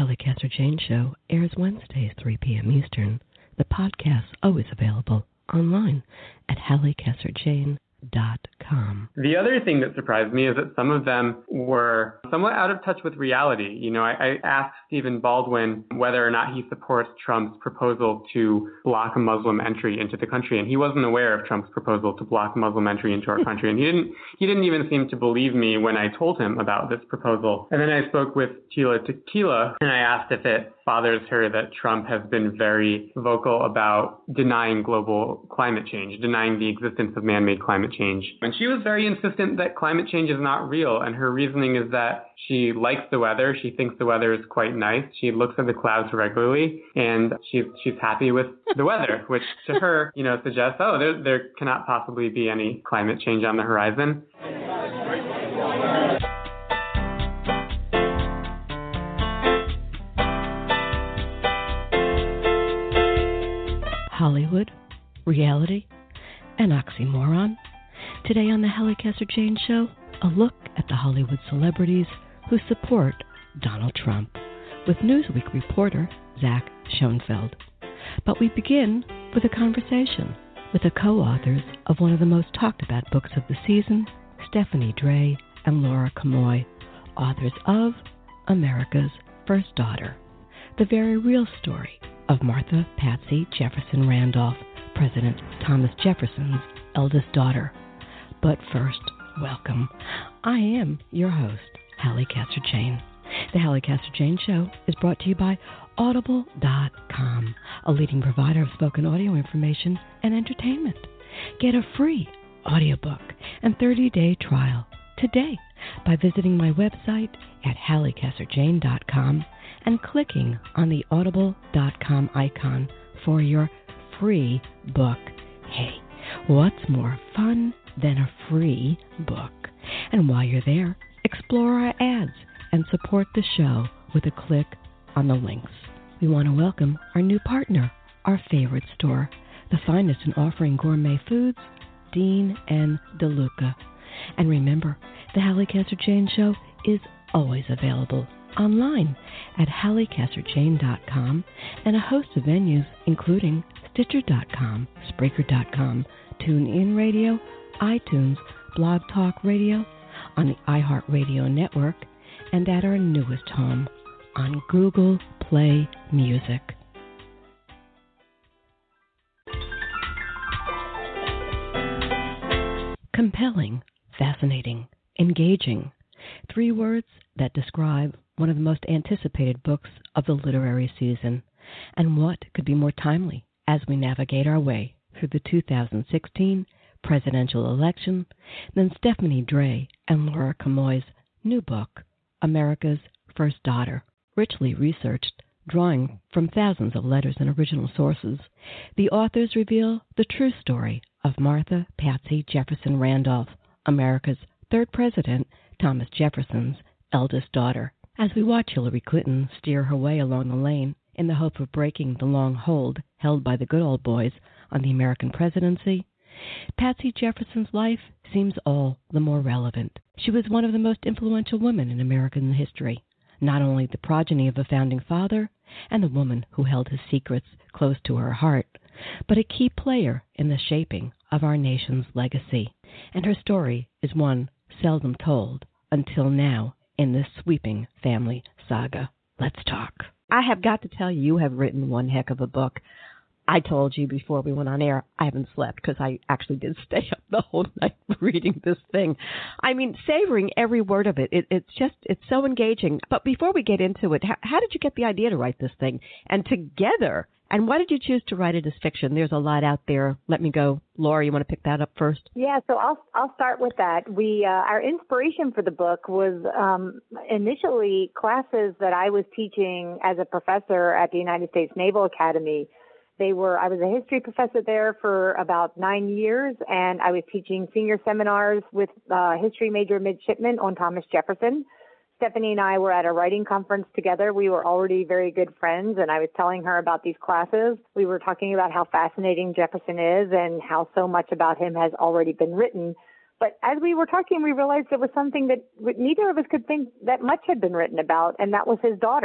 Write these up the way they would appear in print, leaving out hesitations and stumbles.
Hallie Casser-Jane Show airs Wednesdays, 3 p.m. Eastern. The podcast's always available online at HallieCasserJane.com. The other thing that surprised me is that some of them were somewhat out of touch with reality. You know, I asked Stephen Baldwin whether or not he supports Trump's proposal to block Muslim entry into the country, and he wasn't aware of Trump's proposal to block Muslim entry into our country, and he didn't even seem to believe me when I told him about this proposal. And then I spoke with Tila Tequila, and I asked if it bothers her that Trump has been very vocal about denying global climate change, denying the existence of man-made climate change. And she was very insistent that climate change is not real, and her reasoning is that she likes the weather. She thinks the weather is quite nice. She looks at the clouds regularly, and she's happy with the weather, which to her, you know, suggests, there cannot possibly be any climate change on the horizon. Hollywood, reality, an oxymoron. Today on the Hallie Casser-Jane Show, a look at the Hollywood celebrities who support Donald Trump with Newsweek reporter Zach Schoenfeld. But we begin with a conversation with the co-authors of one of the most talked about books of the season, Stephanie Dray and Laura Kamoy, authors of America's First Daughter, the very real story of Martha Patsy Jefferson Randolph, President Thomas Jefferson's eldest daughter. But first, welcome. I am your host, Hallie Casser-Jane. The Hallie Casser-Jane Show is brought to you by Audible.com, a leading provider of spoken audio information and entertainment. Get a free audiobook and 30-day trial today by visiting my website at HallieCasserJane.com and clicking on the Audible.com icon for your free book. Hey, what's more fun than a free book? And while you're there, explore our ads and support the show with a click on the links. We want to welcome our new partner, our favorite store, the finest in offering gourmet foods, Dean and DeLuca. And remember, the Hallie Casser-Jane Show is always available online at HallieCasserJane.com and a host of venues including Stitcher.com, Spreaker.com, TuneIn Radio, iTunes, Blog Talk Radio, on the iHeartRadio network, and at our newest home on Google Play Music. Compelling, fascinating, engaging. 3 words that describe one of the most anticipated books of the literary season. And what could be more timely as we navigate our way through the 2016 presidential election than Stephanie Dray and Laura Kamoy's new book, America's First Daughter. Richly researched, drawing from thousands of letters and original sources, the authors reveal the true story of Martha Patsy Jefferson Randolph, America's third president, Thomas Jefferson's eldest daughter. As we watch Hillary Clinton steer her way along the lane in the hope of breaking the long hold held by the good old boys on the American presidency, Patsy Jefferson's life seems all the more relevant. She was one of the most influential women in American history, not only the progeny of a founding father and the woman who held his secrets close to her heart, but a key player in the shaping of our nation's legacy. And her story is one seldom told until now in this sweeping family saga. Let's talk. I have got to tell you, you have written one heck of a book. I told you before we went on air, I haven't slept because I actually did stay up the whole night reading this thing. I mean, savoring every word of it. It's so engaging. But before we get into it, how did you get the idea to write this thing? And together, and why did you choose to write it as fiction? There's a lot out there. Let me go. Laura, you want to pick that up first? Yeah, so I'll start with that. Our inspiration for the book was initially classes that I was teaching as a professor at the United States Naval Academy. I was a history professor there for about 9 years, and I was teaching senior seminars with history major midshipmen on Thomas Jefferson. Stephanie and I were at a writing conference together. We were already very good friends, and I was telling her about these classes. We were talking about how fascinating Jefferson is and how so much about him has already been written. But as we were talking, we realized there was something that neither of us could think that much had been written about, and that was his daughters.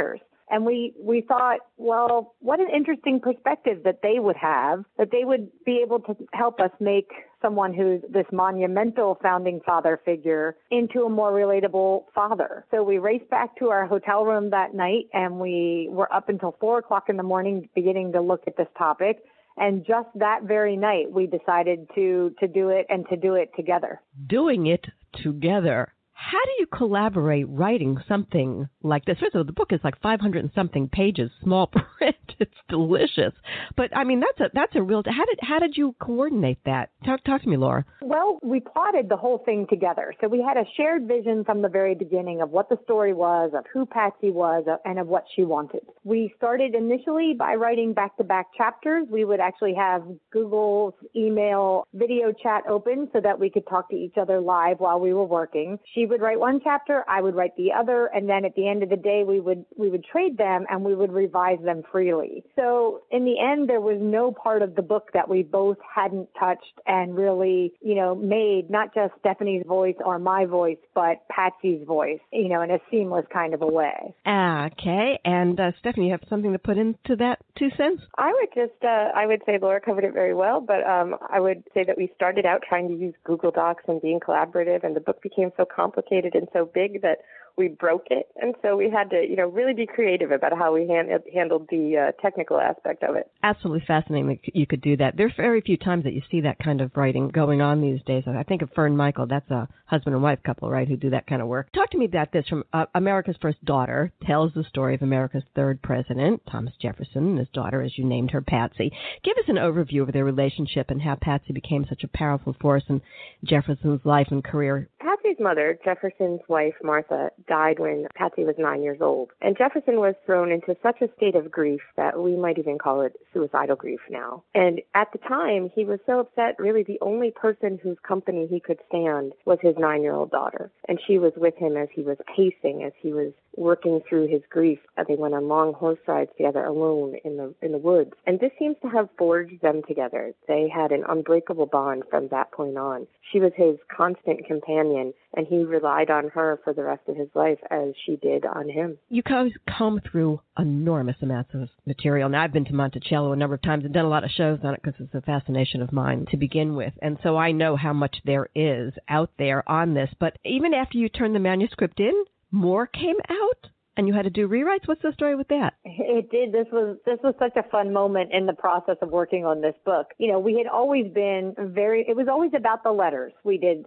And we thought, well, what an interesting perspective that they would have, that they would be able to help us make someone who's this monumental founding father figure into a more relatable father. So we raced back to our hotel room that night, and we were up until 4 o'clock in the morning beginning to look at this topic. And just that very night, we decided to do it and to do it together. Doing it together. How do you collaborate writing something like this? First of all, the book is like 500 and something pages, small print. It's delicious. But I mean, that's a real. How did you coordinate that? Talk to me, Laura. Well, we plotted the whole thing together. So we had a shared vision from the very beginning of what the story was, of who Patsy was, and of what she wanted. We started initially by writing back-to-back chapters. We would actually have Google's email video chat open so that we could talk to each other live while we were working. She would write one chapter, I would write the other, and then at the end of the day, we would trade them and we would revise them freely. So in the end, there was no part of the book that we both hadn't touched and really, made not just Stephanie's voice or my voice, but Patsy's voice, in a seamless kind of a way. Okay. And Stephanie, you have something to put into that 2 cents? I would say Laura covered it very well, but I would say that we started out trying to use Google Docs and being collaborative, and the book became so complicated and so big that we broke it. And so we had to, really be creative about how we handled the technical aspect of it. Absolutely fascinating that you could do that. There's very few times that you see that kind of writing going on these days. I think of Fern Michael. That's a husband and wife couple, right, who do that kind of work. Talk to me about this. From America's First Daughter tells the story of America's third president, Thomas Jefferson, and his daughter, as you named her, Patsy. Give us an overview of their relationship and how Patsy became such a powerful force in Jefferson's life and career. Patsy's mother, Jefferson's wife, Martha, died when Patsy was 9 years old. And Jefferson was thrown into such a state of grief that we might even call it suicidal grief now. And at the time, he was so upset, really the only person whose company he could stand was his 9-year-old daughter. And she was with him as he was pacing, as he was working through his grief. They went on long horse rides together alone in the woods. And this seems to have forged them together. They had an unbreakable bond from that point on. She was his constant companion, and he relied on her for the rest of his life as she did on him. You guys come through enormous amounts of material. Now, I've been to Monticello a number of times and done a lot of shows on it because it's a fascination of mine to begin with. And so I know how much there is out there on this. But even after you turned the manuscript in, more came out? And you had to do rewrites? What's the story with that? It did. This was such a fun moment in the process of working on this book. We had always been it was always about the letters. We did,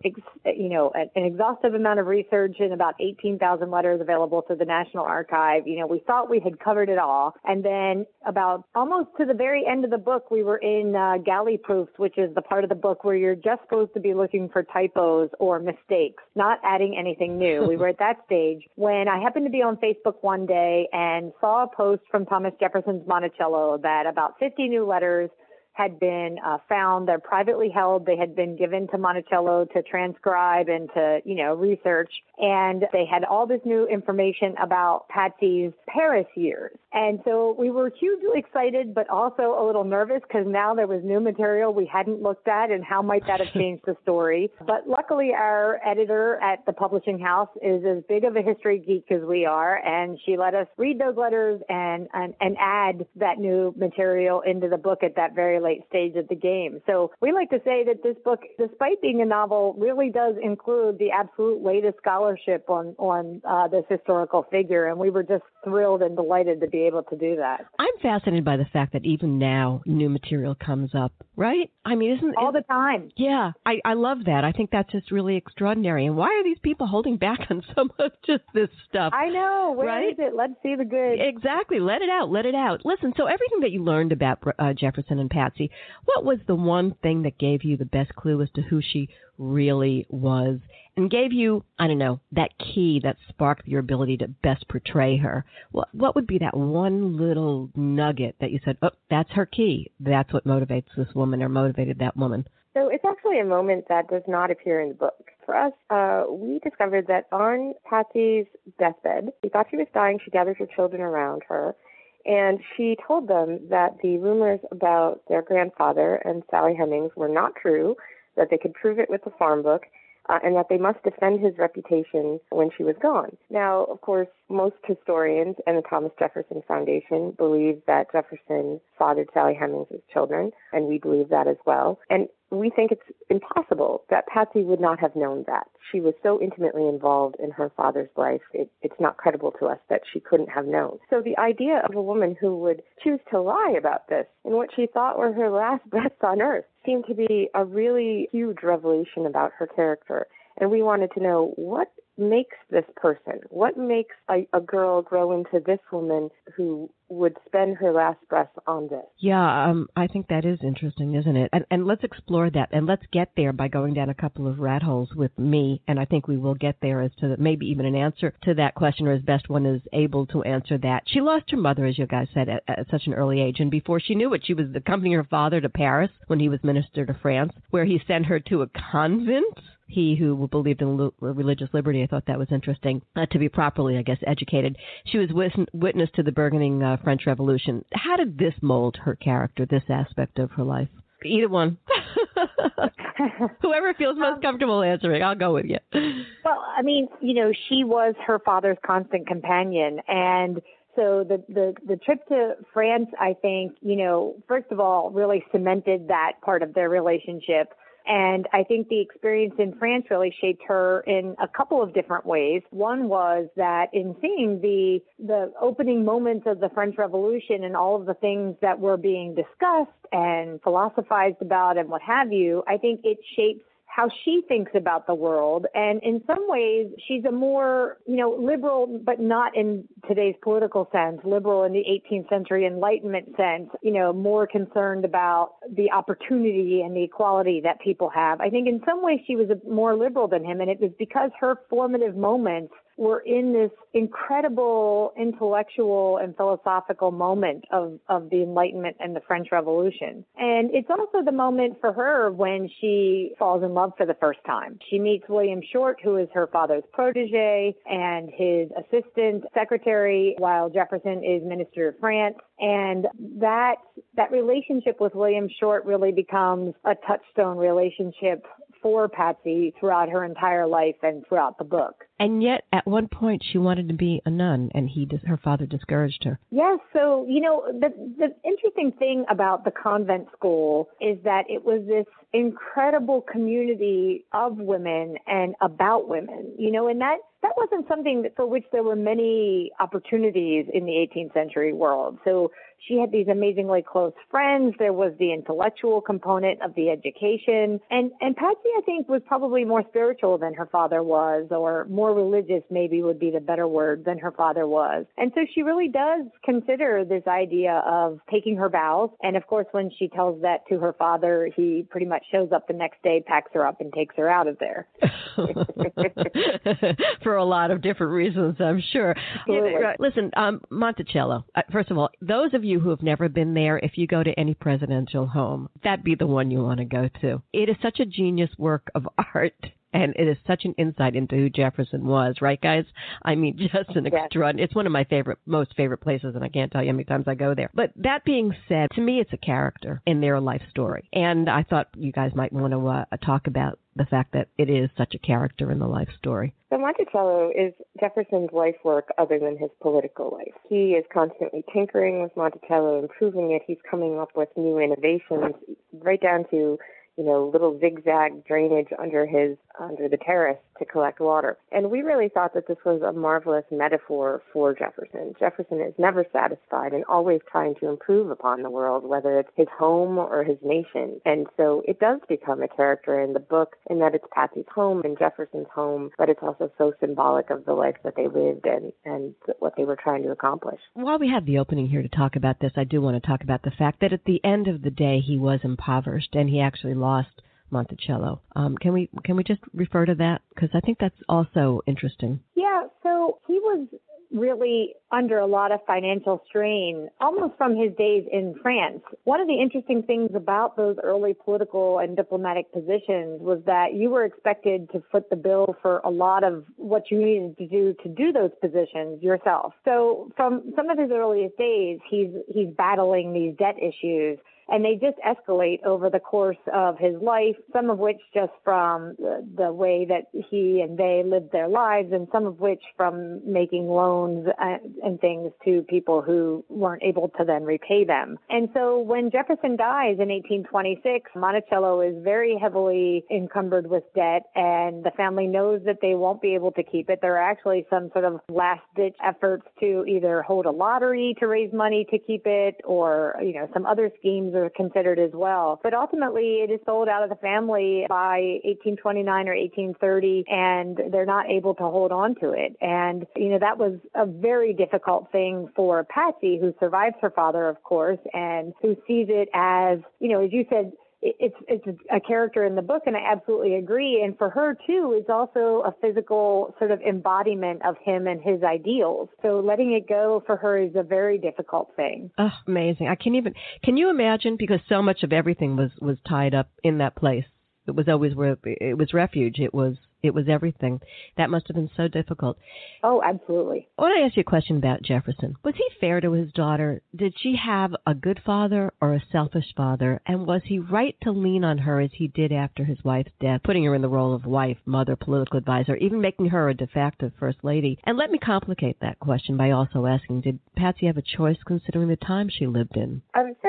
an exhaustive amount of research and about 18,000 letters available to the National Archive. We thought we had covered it all. And then about almost to the very end of the book, we were in galley proofs, which is the part of the book where you're just supposed to be looking for typos or mistakes, not adding anything new. We were at that stage when I happened to be on Facebook one day and saw a post from Thomas Jefferson's Monticello that about 50 new letters had been found. They're privately held. They had been given to Monticello to transcribe and to, research. And they had all this new information about Patsy's Paris years. And so we were hugely excited, but also a little nervous because now there was new material we hadn't looked at and how might that have changed the story. But luckily, our editor at the publishing house is as big of a history geek as we are, and she let us read those letters and add that new material into the book at that very late stage of the game. So we like to say that this book, despite being a novel, really does include the absolute latest scholarship on this historical figure, and we were just thrilled and delighted to be able to do that. I'm fascinated by the fact that even now new material comes up, right? I mean, isn't all the time? Yeah, I love that. I think that's just really extraordinary. And why are these people holding back on so much of this stuff? I know. Where is it? Let's see the good. Exactly. Let it out. Let it out. Listen, so everything that you learned about Jefferson and Patsy, what was the one thing that gave you the best clue as to who she really was and gave you, I don't know, that key that sparked your ability to best portray her? What would be that one little nugget that you said, oh, that's her key. That's what motivates this woman or motivated that woman? So it's actually a moment that does not appear in the book. For us, we discovered that on Patsy's deathbed, she thought she was dying. She gathered her children around her, and she told them that the rumors about their grandfather and Sally Hemings were not true, that they could prove it with the farm book, and that they must defend his reputation when she was gone. Now, of course, most historians and the Thomas Jefferson Foundation believe that Jefferson fathered Sally Hemings' children, and we believe that as well. And we think it's impossible that Patsy would not have known that. She was so intimately involved in her father's life, it's not credible to us that she couldn't have known. So the idea of a woman who would choose to lie about this in what she thought were her last breaths on earth seemed to be a really huge revelation about her character. And we wanted to know what makes this person, what makes a girl grow into this woman who would spend her last breath on this. Yeah, I think that is interesting, isn't it? And let's explore that, and let's get there by going down a couple of rat holes with me, and I think we will get there as to maybe even an answer to that question, or as best one is able to answer that. She lost her mother, as you guys said, at such an early age, and before she knew it, she was accompanying her father to Paris when he was minister to France, where he sent her to a convent. He who believed in religious liberty, I thought that was interesting, to be properly, I guess, educated. She was witness to the burgeoning French Revolution. How did this mold her character, this aspect of her life? Either one. Whoever feels most comfortable answering, I'll go with you. Well, I mean, she was her father's constant companion, and so the trip to France, I think, first of all, really cemented that part of their relationship. And I think the experience in France really shaped her in a couple of different ways. One was that in seeing the opening moments of the French Revolution and all of the things that were being discussed and philosophized about and what have you, I think it shapes how she thinks about the world. And in some ways, she's a more, liberal, but not in today's political sense, liberal in the 18th century Enlightenment sense, more concerned about the opportunity and the equality that people have. I think in some ways she was more liberal than him, and it was because her formative moments were in this incredible intellectual and philosophical moment of the Enlightenment and the French Revolution. And it's also the moment for her when she falls in love for the first time. She meets William Short, who is her father's protege and his assistant secretary while Jefferson is minister of France. And that relationship with William Short really becomes a touchstone relationship for Patsy throughout her entire life and throughout the book. And yet, at one point, she wanted to be a nun, and her father discouraged her. Yes, so, the interesting thing about the convent school is that it was this incredible community of women and about women, and that wasn't something for which there were many opportunities in the 18th century world. So she had these amazingly close friends. There was the intellectual component of the education. And Patsy, I think, was probably more spiritual than her father was, or more religious maybe would be the better word than her father was. And so she really does consider this idea of taking her vows. And of course, when she tells that to her father, he pretty much shows up the next day, packs her up, and takes her out of there. For a lot of different reasons, I'm sure. Listen, Monticello, first of all, those of you who have never been there, if you go to any presidential home, that'd be the one you want to go to. It is such a genius work of art. And it is such an insight into who Jefferson was, right, guys? I mean, just an extraordinary. It's one of my most favorite places, and I can't tell you how many times I go there. But that being said, to me, it's a character in their life story. And I thought you guys might want to talk about the fact that it is such a character in the life story. So Monticello is Jefferson's life work other than his political life. He is constantly tinkering with Monticello, improving it. He's coming up with new innovations, right down to little zigzag drainage under the terrace to collect water. And we really thought that this was a marvelous metaphor for Jefferson. Jefferson is never satisfied and always trying to improve upon the world, whether it's his home or his nation. And so it does become a character in the book in that it's Patsy's home and Jefferson's home, but it's also so symbolic of the life that they lived and what they were trying to accomplish. While we have the opening here to talk about this, I do want to talk about the fact that at the end of the day, he was impoverished and he actually lost Monticello. Can we just refer to that? Because I think that's also interesting. Yeah, so he was really under a lot of financial strain almost from his days in France. One of the interesting things about those early political and diplomatic positions was that you were expected to foot the bill for a lot of what you needed to do those positions yourself. So from some of his earliest days, he's battling these debt issues. And they just escalate over the course of his life, some of which just from the way that he and they lived their lives, and some of which from making loans and things to people who weren't able to then repay them. And so when Jefferson dies in 1826, Monticello is very heavily encumbered with debt, and the family knows that they won't be able to keep it. There are actually some sort of last-ditch efforts to either hold a lottery to raise money to keep it, or, some other schemes are considered as well. But ultimately, it is sold out of the family by 1829 or 1830, and they're not able to hold on to it. And, that was a very difficult thing for Patsy, who survives her father, of course, and who sees it as, as you said, it's a character in the book, and I absolutely agree. And for her, too, is also a physical sort of embodiment of him and his ideals. So letting it go for her is a very difficult thing. Oh, amazing. Can you imagine? Because so much of everything was tied up in that place. It was always where it was refuge. It was everything. That must have been so difficult. Oh, absolutely. I want to ask you a question about Jefferson. Was he fair to his daughter? Did she have a good father or a selfish father? And was he right to lean on her as he did after his wife's death, putting her in the role of wife, mother, political advisor, even making her a de facto first lady? And let me complicate that question by also asking, did Patsy have a choice considering the time she lived in?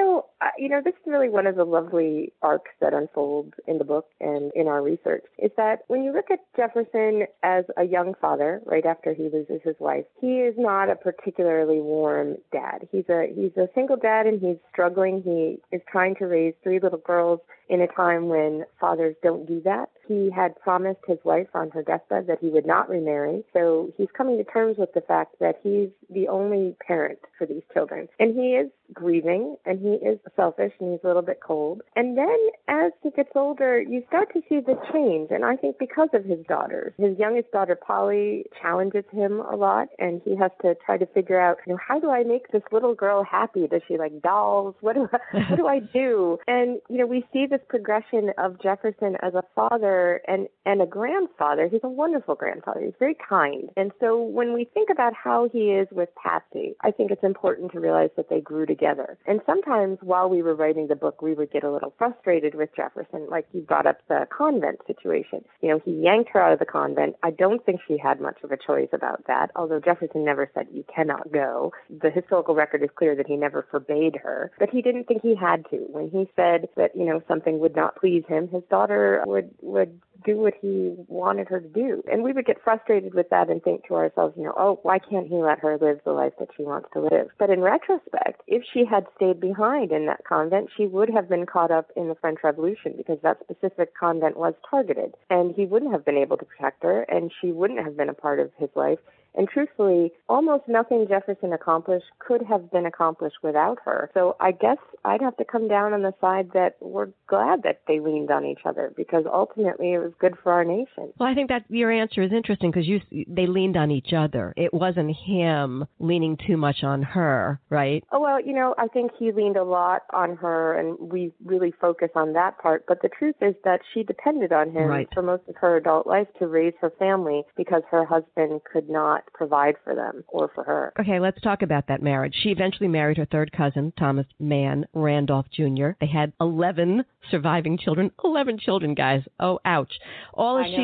This is really one of the lovely arcs that unfolds in the book and in our research, is that when you look at Jefferson as a young father, right after he loses his wife, he is not a particularly warm dad. He's a single dad, and he's struggling. He is trying to raise 3 little girls in a time when fathers don't do that. He had promised his wife on her deathbed that he would not remarry, so he's coming to terms with the fact that he's the only parent for these children. And he is grieving, and he is selfish, and he's a little bit cold. And then as he gets older, you start to see the change, and I think because of his daughters. His youngest daughter, Polly, challenges him a lot, and he has to try to figure out, how do I make this little girl happy? Does she like dolls? What do I do? And, we see this progression of Jefferson as a father and a grandfather. He's a wonderful grandfather. He's very kind. And so when we think about how he is with Patsy, I think it's important to realize that they grew together. And sometimes while we were writing the book, we would get a little frustrated with Jefferson, like you brought up the convent situation. He yanked her out of the convent. I don't think she had much of a choice about that, although Jefferson never said you cannot go. The historical record is clear that he never forbade her, but he didn't think he had to. When he said that, something would not please him, his daughter would do what he wanted her to do. And we would get frustrated with that and think to ourselves, why can't he let her live the life that she wants to live? But in retrospect, if she had stayed behind in that convent, she would have been caught up in the French Revolution, because that specific convent was targeted. And he wouldn't have been able to protect her, and she wouldn't have been a part of his life. And truthfully, almost nothing Jefferson accomplished could have been accomplished without her. So I guess I'd have to come down on the side that we're glad that they leaned on each other, because ultimately it was good for our nation. Well, I think that your answer is interesting, because they leaned on each other. It wasn't him leaning too much on her, right? Oh, well, I think he leaned a lot on her, and we really focus on that part. But the truth is that she depended on him for most of her adult life to raise her family, because her husband could not provide for them or for her. Okay, let's talk about that marriage. She eventually married her third cousin, Thomas Mann Randolph Jr. They had 11 surviving children. 11 children, guys. Oh, ouch. All as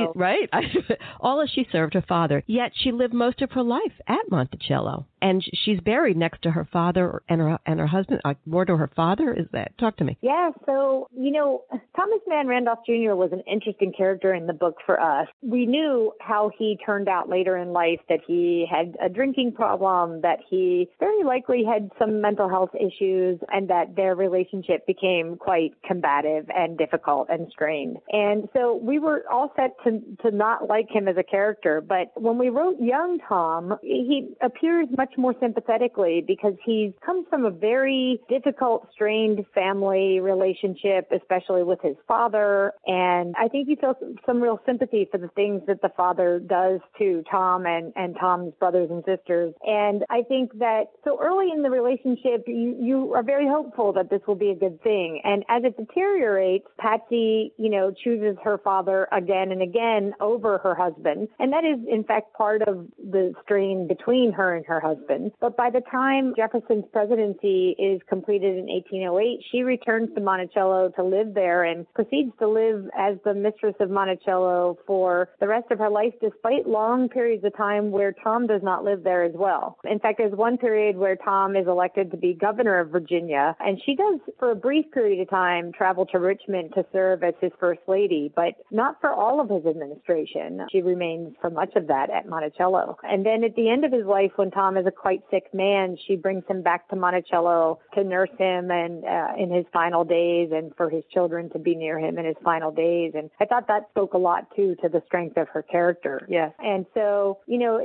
she served her father. Yet she lived most of her life at Monticello. And she's buried next to her father and her husband, more to her father. Is that? Talk to me. Yeah, so, Thomas Mann Randolph Jr. was an interesting character in the book for us. We knew how he turned out later in life, that he had a drinking problem, that he very likely had some mental health issues, and that their relationship became quite combative and difficult and strained. And so we were all set to not like him as a character. But when we wrote young Tom, he appears much more sympathetically, because he comes from a very difficult, strained family relationship, especially with his father. And I think you feel some real sympathy for the things that the father does to Tom and Tom's brothers and sisters. And I think that so early in the relationship, you are very hopeful that this will be a good thing. And as it deteriorates, deteriorates, Patsy, chooses her father again and again over her husband. And that is, in fact, part of the strain between her and her husband. But by the time Jefferson's presidency is completed in 1808, she returns to Monticello to live there and proceeds to live as the mistress of Monticello for the rest of her life, despite long periods of time where Tom does not live there as well. In fact, there's one period where Tom is elected to be governor of Virginia, and she does, for a brief period of time, travel to Richmond to serve as his first lady, but not for all of his administration. She remains for much of that at Monticello. And then at the end of his life, when Tom is a quite sick man, she brings him back to Monticello to nurse him and in his final days, and for his children to be near him in his final days. And I thought that spoke a lot, too, to the strength of her character. Yes. And so,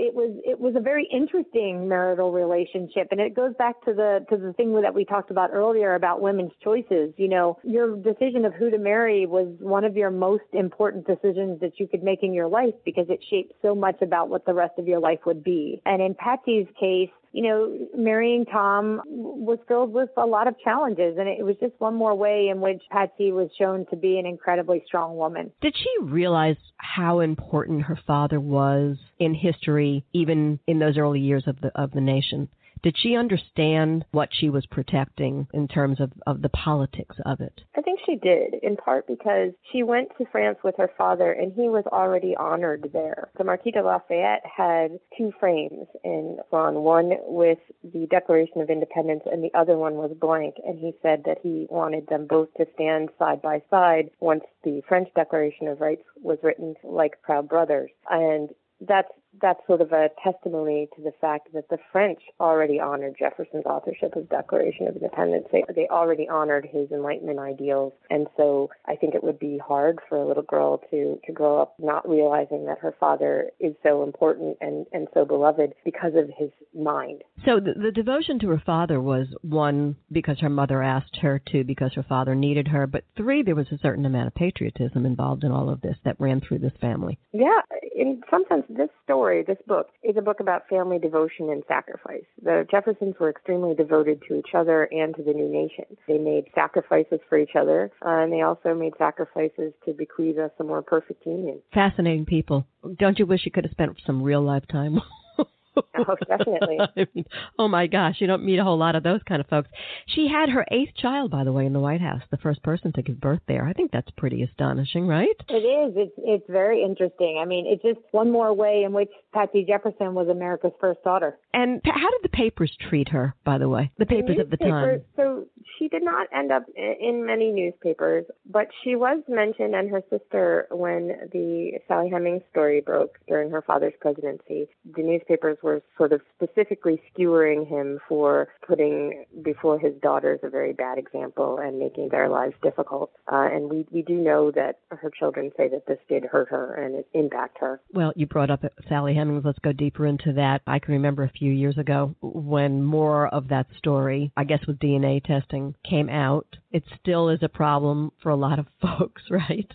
it was a very interesting marital relationship. And it goes back to the thing that we talked about earlier about women's choices. Your decision of who to marry was one of your most important decisions that you could make in your life, because it shaped so much about what the rest of your life would be. And in Patsy's case, marrying Tom was filled with a lot of challenges, and it was just one more way in which Patsy was shown to be an incredibly strong woman. Did she realize how important her father was in history, even in those early years of the nation? Did she understand what she was protecting in terms of the politics of it? I think she did, in part because she went to France with her father, and he was already honored there. The Marquis de Lafayette had two frames in Salon, one with the Declaration of Independence, and the other one was blank, and he said that he wanted them both to stand side by side once the French Declaration of Rights was written, like proud brothers. And that's sort of a testimony to the fact that the French already honored Jefferson's authorship of Declaration of Independence. They already honored his Enlightenment ideals. And so I think it would be hard for a little girl to grow up not realizing that her father is so important and so beloved because of his mind. So the devotion to her father was, one, because her mother asked her to, because her father needed her, but three, there was a certain amount of patriotism involved in all of this that ran through this family. Yeah, in some sense, this book, is a book about family devotion and sacrifice. The Jeffersons were extremely devoted to each other and to the new nation. They made sacrifices for each other, and they also made sacrifices to bequeath us a more perfect union. Fascinating people. Don't you wish you could have spent some real lifetime? Oh, definitely. I mean, oh, my gosh, you don't meet a whole lot of those kind of folks. She had her 8th child, by the way, in the White House, the first person to give birth there. I think that's pretty astonishing, right? It is. It's very interesting. I mean, it's just one more way in which Patsy Jefferson was America's first daughter. And how did the papers treat her, by the way, the papers of the time? So she did not end up in many newspapers, but she was mentioned, and her sister, when the Sally Hemings story broke during her father's presidency. The newspapers were sort of specifically skewering him for putting before his daughters a very bad example and making their lives difficult. And we do know that her children say that this did hurt her and it impacted her. Well, you brought up Sally Hemings. Let's go deeper into that. I can remember a few years ago when more of that story, I guess with DNA testing, came out. It still is a problem for a lot of folks, right?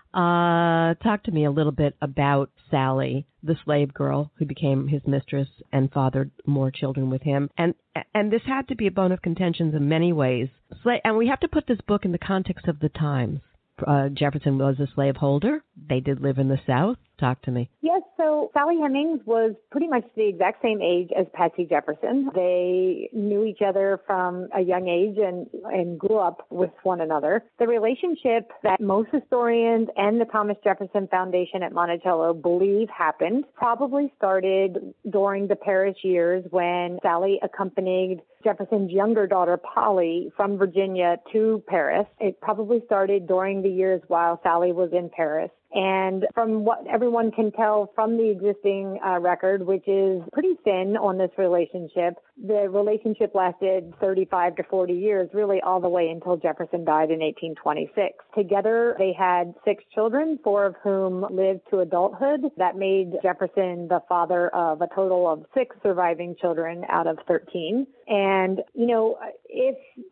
Talk to me a little bit about Sally, the slave girl who became his mistress and fathered more children with him. And this had to be a bone of contention in many ways. And we have to put this book in the context of the times. Jefferson was a slaveholder. They did live in the South. Talk to me. Yes, so Sally Hemings was pretty much the exact same age as Patsy Jefferson. They knew each other from a young age and grew up with one another. The relationship that most historians and the Thomas Jefferson Foundation at Monticello believe happened probably started during the Paris years when Sally accompanied Jefferson's younger daughter, Polly, from Virginia to Paris. It probably started during the years while Sally was in Paris. And from what everyone can tell from the existing record, which is pretty thin on this relationship, the relationship lasted 35 to 40 years, really all the way until Jefferson died in 1826. Together, they had 6 children, 4 of whom lived to adulthood. That made Jefferson the father of a total of 6 surviving children out of 13. And, if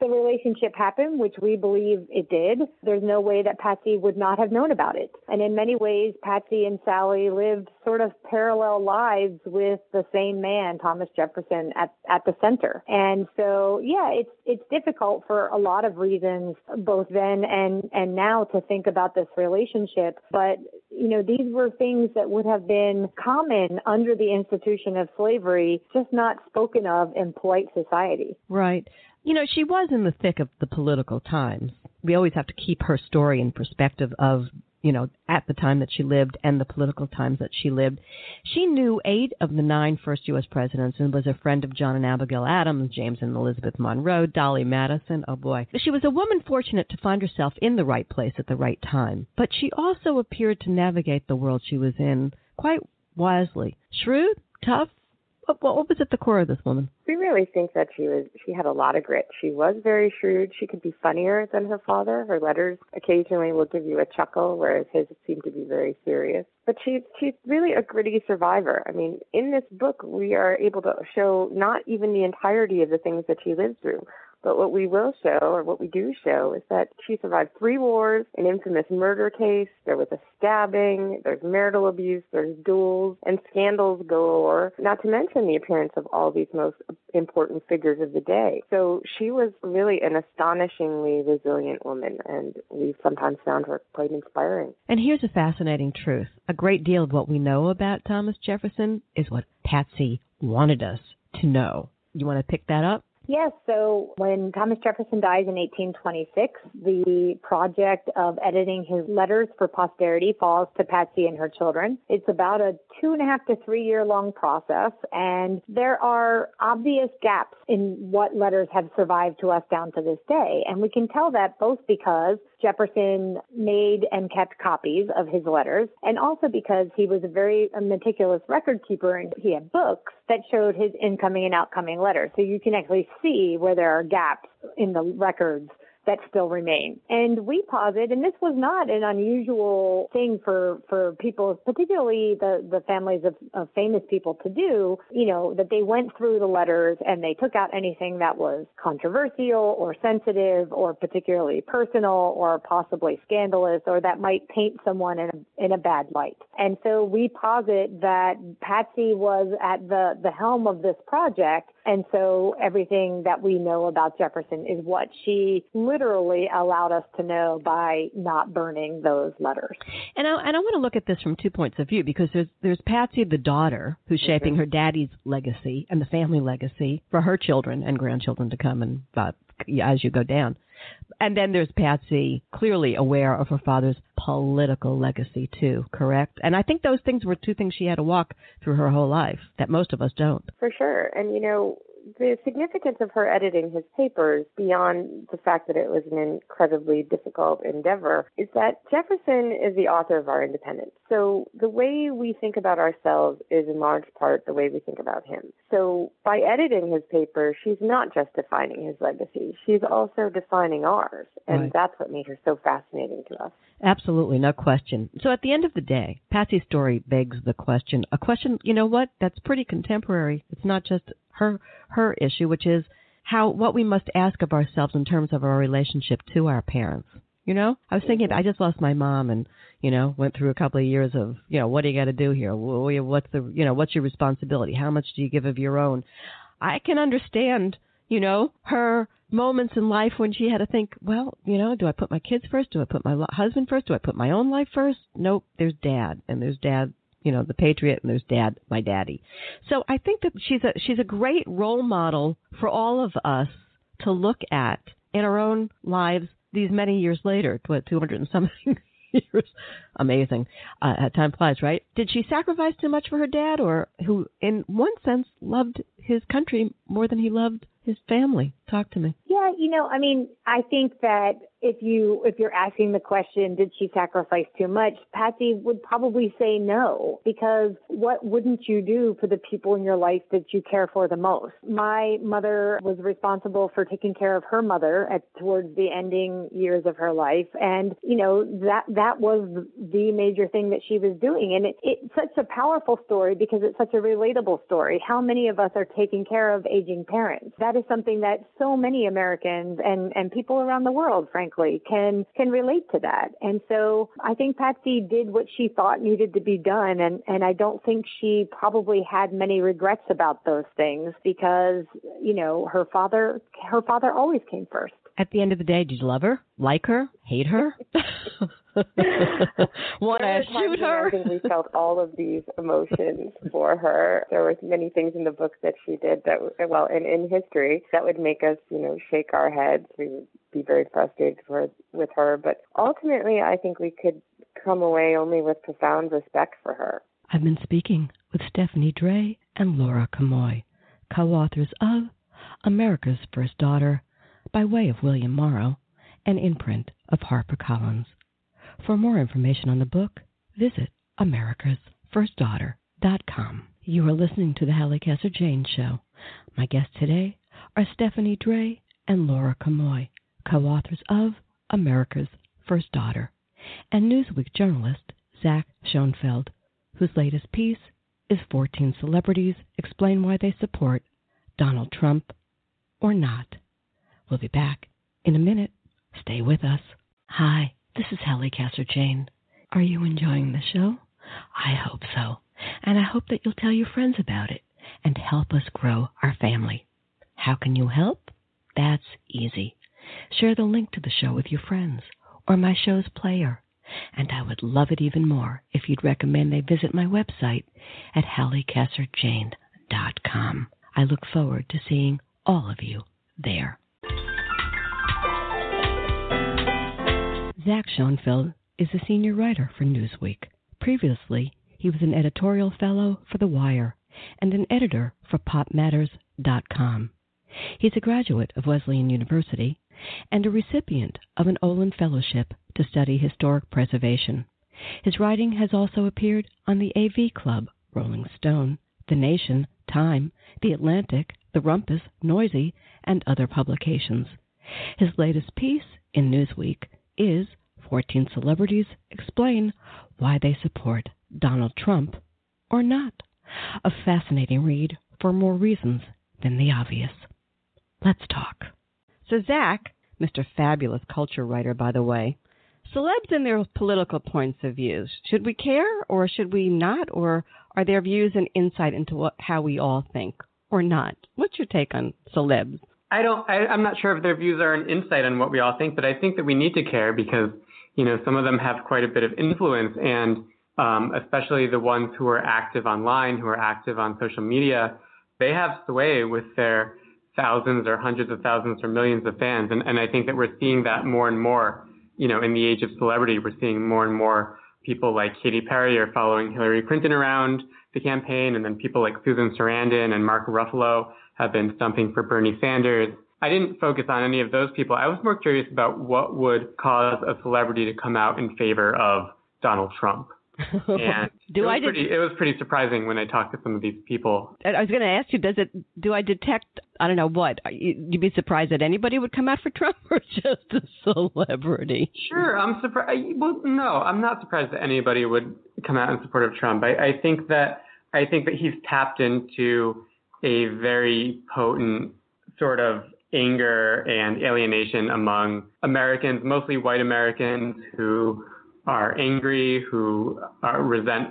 the relationship happened, which we believe it did, there's no way that Patsy would not have known about it. And in many ways, Patsy and Sally lived sort of parallel lives with the same man, Thomas Jefferson, at the center. And so, yeah, it's difficult for a lot of reasons, both then and now, to think about this relationship. But, you know, these were things that would have been common under the institution of slavery, just not spoken of in polite society. Right. You know, she was in the thick of the political times. We always have to keep her story in perspective of, you know, at the time that she lived and the political times that she lived. She knew 8 of the 9 first U.S. presidents and was a friend of John and Abigail Adams, James and Elizabeth Monroe, Dolly Madison. Oh, boy. She was a woman fortunate to find herself in the right place at the right time. But she also appeared to navigate the world she was in quite wisely. Shrewd, tough. What was at the core of this woman? We really think that she had a lot of grit. She was very shrewd. She could be funnier than her father. Her letters occasionally will give you a chuckle, whereas his seemed to be very serious. But she's really a gritty survivor. I mean, in this book, we are able to show not even the entirety of the things that she lived through. But what we will show, or what we do show, is that she survived 3 wars, an infamous murder case, there was a stabbing, there's marital abuse, there's duels, and scandals galore, not to mention the appearance of all these most important figures of the day. So she was really an astonishingly resilient woman, and we've sometimes found her quite inspiring. And here's a fascinating truth. A great deal of what we know about Thomas Jefferson is what Patsy wanted us to know. You want to pick that up? Yes, so when Thomas Jefferson dies in 1826, the project of editing his letters for posterity falls to Patsy and her children. It's about a 2.5 to 3 year long process, and there are obvious gaps in what letters have survived to us down to this day. And we can tell that both because Jefferson made and kept copies of his letters, and also because he was a very meticulous record keeper, and he had books that showed his incoming and outgoing letters. So you can actually see where there are gaps in the records that still remain. And we posit, and this was not an unusual thing for people, particularly the families of famous people to do, you know, that they went through the letters and they took out anything that was controversial or sensitive or particularly personal or possibly scandalous or that might paint someone in a bad light. And so we posit that Patsy was at the helm of this project, and so everything that we know about Jefferson is what she literally allowed us to know by not burning those letters. And I want to look at this from 2 points of view, because there's Patsy, the daughter, who's shaping her daddy's legacy and the family legacy for her children and grandchildren to come and as you go down. And then there's Patsy, clearly aware of her father's political legacy too, correct? And I think those things were 2 things she had to walk through her whole life that most of us don't. For sure. And, you know, the significance of her editing his papers, beyond the fact that it was an incredibly difficult endeavor, is that Jefferson is the author of our independence. So the way we think about ourselves is in large part the way we think about him. So by editing his papers, she's not just defining his legacy, she's also defining ours. And right. That's what made her so fascinating to us. Absolutely, no question. So at the end of the day, Patsy's story begs a question, you know what, that's pretty contemporary. It's not just her issue, which is what we must ask of ourselves in terms of our relationship to our parents. You know, I was thinking, I just lost my mom and, you know, went through a couple of years of, you know, what do you got to do here? What's your responsibility? How much do you give of your own? I can understand, you know, her moments in life when she had to think, well, you know, do I put my kids first? Do I put my husband first? Do I put my own life first? Nope, there's Dad, and there's Dad, you know, the patriot, and there's Dad, my daddy. So I think that she's a great role model for all of us to look at in our own lives these many years later, 200 and something years. Amazing. Time flies, right? Did she sacrifice too much for her dad, or who, in one sense, loved his country more than he loved his family? Talk to me. Yeah, you know, I mean, I think that if you're asking the question, did she sacrifice too much? Patsy would probably say no, because what wouldn't you do for the people in your life that you care for the most? My mother was responsible for taking care of her mother towards the ending years of her life. And, that was the major thing that she was doing. And it's such a powerful story because it's such a relatable story. How many of us are taking care of aging parents? That is something that so many Americans and people around the world, frankly, can relate to that. And so I think Patsy did what she thought needed to be done. And I don't think she probably had many regrets about those things because, her father always came first. At the end of the day, did you love her, like her, hate her? Want to shoot her? I think we felt all of these emotions for her. There were many things in the book that she did in history that would make us, shake our heads. We would be very frustrated with her. But ultimately, I think we could come away only with profound respect for her. I've been speaking with Stephanie Dray and Laura Kamoy, co-authors of America's First Daughter, by way of William Morrow, an imprint of HarperCollins. For more information on the book, visit americasfirstdaughter.com. You are listening to the Hallie Casser-Jaynes Show. My guests today are Stephanie Dray and Laura Kamoy, co-authors of America's First Daughter, and Newsweek journalist Zach Schoenfeld, whose latest piece is 14 Celebrities Explain Why They Support Donald Trump or Not. We'll be back in a minute. Stay with us. Hi, this is Hallie Casser-Jaynes. Are you enjoying the show? I hope so. And I hope that you'll tell your friends about it and help us grow our family. How can you help? That's easy. Share the link to the show with your friends or my show's player. And I would love it even more if you'd recommend they visit my website at HallieCasserJaynes.com. I look forward to seeing all of you there. Zach Schoenfeld is a senior writer for Newsweek. Previously, he was an editorial fellow for The Wire and an editor for PopMatters.com. He's a graduate of Wesleyan University and a recipient of an Olin Fellowship to study historic preservation. His writing has also appeared on the AV Club, Rolling Stone, The Nation, Time, The Atlantic, The Rumpus, Noisy, and other publications. His latest piece in Newsweek is 14 Celebrities Explain Why They Support Donald Trump or Not, a fascinating read for more reasons than the obvious. Let's talk. So Zach, Mr. Fabulous culture writer, by the way, celebs and their political points of view. Should we care or should we not? Or are their views an insight into how we all think or not? What's your take on celebs? I'm not sure if their views are an insight on what we all think, but I think that we need to care because, some of them have quite a bit of influence, and especially the ones who are active online, who are active on social media, they have sway with their thousands or hundreds of thousands or millions of fans. And I think that we're seeing that more and more, in the age of celebrity. We're seeing more and more people like Katy Perry are following Hillary Clinton around the campaign, and then people like Susan Sarandon and Mark Ruffalo have been stumping for Bernie Sanders. I didn't focus on any of those people. I was more curious about what would cause a celebrity to come out in favor of Donald Trump. And it was pretty surprising when I talked to some of these people. I was going to ask you, do I detect, I don't know what, you'd be surprised that anybody would come out for Trump or just a celebrity? Sure, I'm surprised. Well, no, I'm not surprised that anybody would come out in support of Trump. I think that he's tapped into a very potent sort of anger and alienation among Americans, mostly white Americans who are angry, who resent,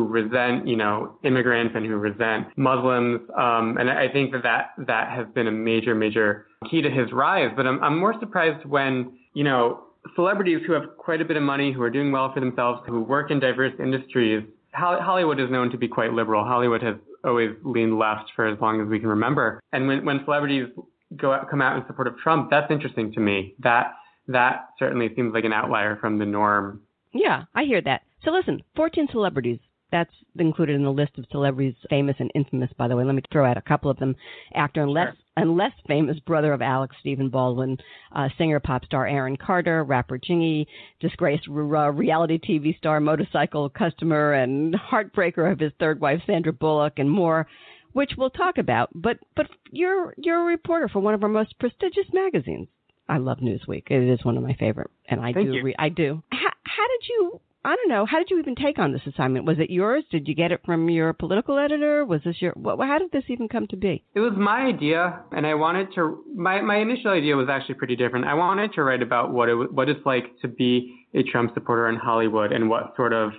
immigrants and who resent Muslims. And I think that has been a major key to his rise. But I'm more surprised when, celebrities who have quite a bit of money, who are doing well for themselves, who work in diverse industries. Hollywood is known to be quite liberal. Hollywood has always leaned left for as long as we can remember. And when celebrities come out in support of Trump, that's interesting to me. That certainly seems like an outlier from the norm. Yeah, I hear that. So listen, 14 Celebrities That's included in the list of celebrities, famous and infamous, by the way. Let me throw out a couple of them. Actor and less famous brother of Alex, Stephen Baldwin, singer, pop star Aaron Carter, rapper Chingy, disgraced reality TV star, motorcycle customer, and heartbreaker of his third wife, Sandra Bullock, and more, which we'll talk about. But you're a reporter for one of our most prestigious magazines. I love Newsweek. It is one of my favorite, and I Thank do. you. I do. How did you? I don't know. How did you even take on this assignment? Was it yours? Did you get it from your political editor? Was this your? How did this even come to be? It was my idea, and I wanted to. My initial idea was actually pretty different. I wanted to write about what it's like to be a Trump supporter in Hollywood, and what sort of.